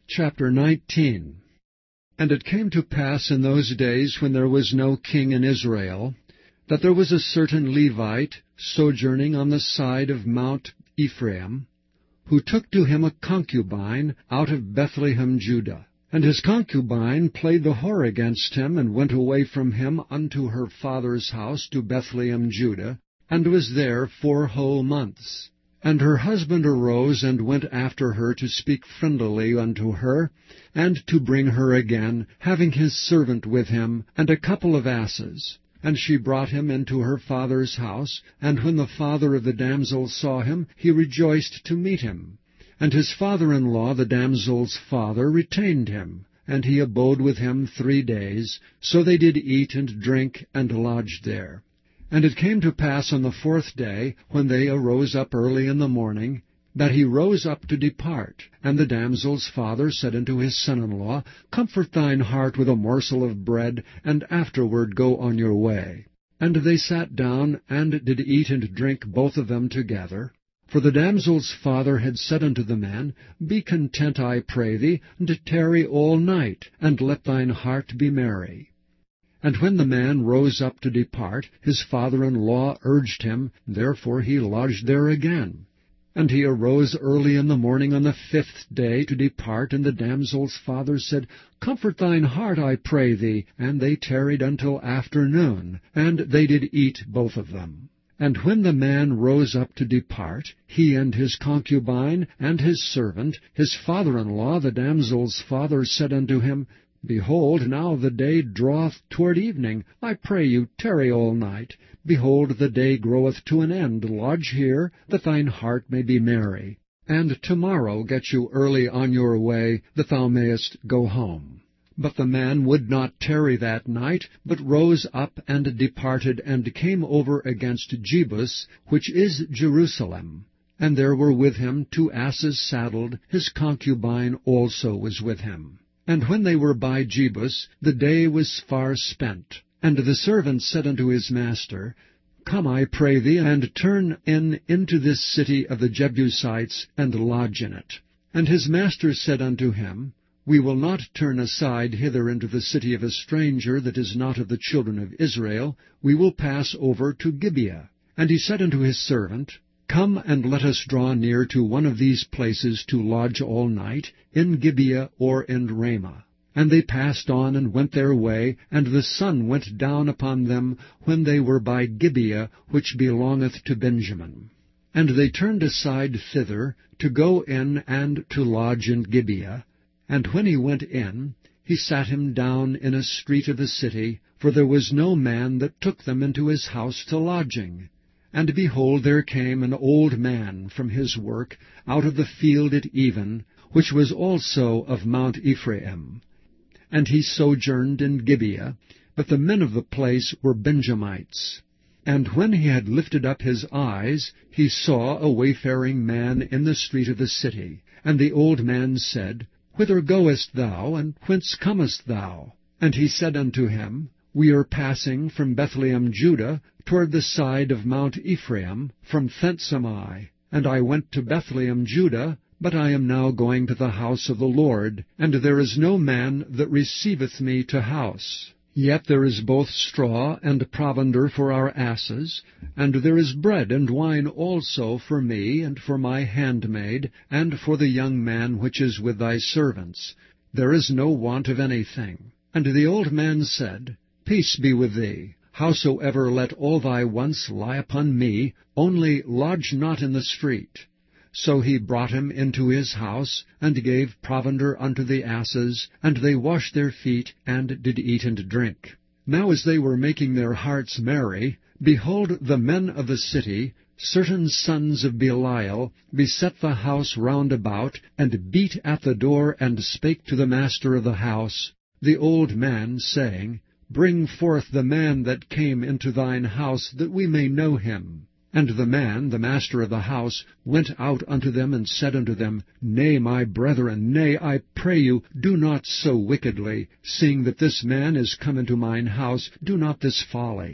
Chapter 19. And it came to pass in those days, when there was no king in Israel, that there was a certain Levite sojourning on the side of Mount Ephraim, who took to him a concubine out of Bethlehem, Judah. And his concubine played the whore against him, and went away from him unto her father's house to Bethlehem, Judah, and was there 4 whole months. And her husband arose, and went after her to speak friendlily unto her, and to bring her again, having his servant with him, and a couple of asses. And she brought him into her father's house, and when the father of the damsel saw him, he rejoiced to meet him. And his father-in-law, the damsel's father, retained him, and he abode with him 3 days. So they did eat and drink, and lodged there. And it came to pass on the 4th day, when they arose up early in the morning, that he rose up to depart. And the damsel's father said unto his son-in-law, Comfort thine heart with a morsel of bread, and afterward go on your way. And they sat down, and did eat and drink both of them together. For the damsel's father had said unto the man, Be content, I pray thee, and tarry all night, and let thine heart be merry. And when the man rose up to depart, his father-in-law urged him, therefore he lodged there again. And he arose early in the morning on the 5th day to depart, and the damsel's father said, Comfort thine heart, I pray thee. And they tarried until afternoon, and they did eat both of them. And when the man rose up to depart, he and his concubine and his servant, his father-in-law, the damsel's father, said unto him, Behold, now the day draweth toward evening. I pray you, tarry all night. Behold, the day groweth to an end. Lodge here, that thine heart may be merry. And tomorrow get you early on your way, that thou mayest go home. But the man would not tarry that night, but rose up and departed, and came over against Jebus, which is Jerusalem. And there were with him 2 asses saddled. His concubine also was with him. And when they were by Jebus, the day was far spent. And the servant said unto his master, Come, I pray thee, and turn into this city of the Jebusites, and lodge in it. And his master said unto him, We will not turn aside hither into the city of a stranger that is not of the children of Israel. We will pass over to Gibeah. And he said unto his servant, Come, and let us draw near to one of these places to lodge all night, in Gibeah or in Ramah. And they passed on, and went their way, and the sun went down upon them when they were by Gibeah, which belongeth to Benjamin. And they turned aside thither, to go in and to lodge in Gibeah. And when he went in, he sat him down in a street of the city, for there was no man that took them into his house to lodging. And behold, there came an old man from his work out of the field at even, which was also of Mount Ephraim. And he sojourned in Gibeah, but the men of the place were Benjamites. And when he had lifted up his eyes, he saw a wayfaring man in the street of the city. And the old man said, Whither goest thou, and whence comest thou? And he said unto him, We are passing from Bethlehem, Judah, toward the side of Mount Ephraim, from thence am I. And I went to Bethlehem, Judah, but I am now going to the house of the Lord, and there is no man that receiveth me to house. Yet there is both straw and provender for our asses, and there is bread and wine also for me, and for my handmaid, and for the young man which is with thy servants. There is no want of anything. And the old man said, Peace be with thee. Howsoever, let all thy wants lie upon me, only lodge not in the street. So he brought him into his house, and gave provender unto the asses, and they washed their feet, and did eat and drink. Now as they were making their hearts merry, behold, the men of the city, certain sons of Belial, beset the house round about, and beat at the door, and spake to the master of the house, the old man, saying, Bring forth the man that came into thine house, that we may know him. And the man, the master of the house, went out unto them, and said unto them, Nay, my brethren, nay, I pray you, do not so wickedly. Seeing that this man is come into mine house, do not this folly.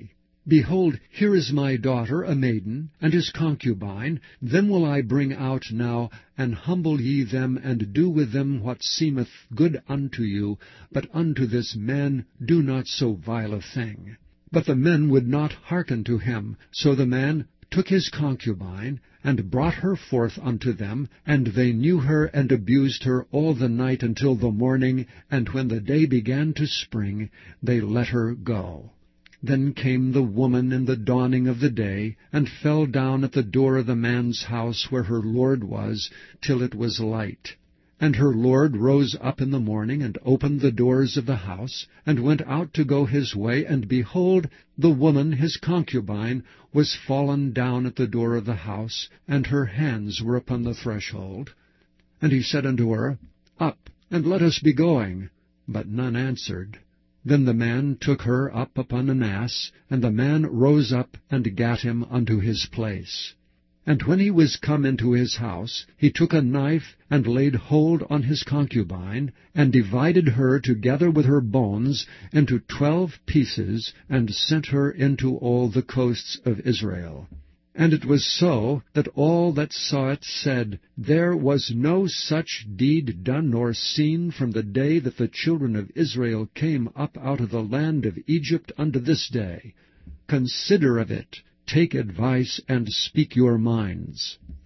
Behold, here is my daughter, a maiden, and his concubine. Them will I bring out now, and humble ye them, and do with them what seemeth good unto you. But unto this man do not so vile a thing. But the men would not hearken to him. So the man took his concubine, and brought her forth unto them, and they knew her, and abused her all the night until the morning, and when the day began to spring, they let her go. Then came the woman in the dawning of the day, and fell down at the door of the man's house where her lord was, till it was light. And her lord rose up in the morning, and opened the doors of the house, and went out to go his way, and behold, the woman his concubine was fallen down at the door of the house, and her hands were upon the threshold. And he said unto her, Up, and let us be going. But none answered. Then the man took her up upon an ass, and the man rose up and gat him unto his place. And when he was come into his house, he took a knife, and laid hold on his concubine, and divided her together with her bones into 12 pieces, and sent her into all the coasts of Israel. And it was so, that all that saw it said, There was no such deed done nor seen from the day that the children of Israel came up out of the land of Egypt unto this day. Consider of it, take advice, and speak your minds.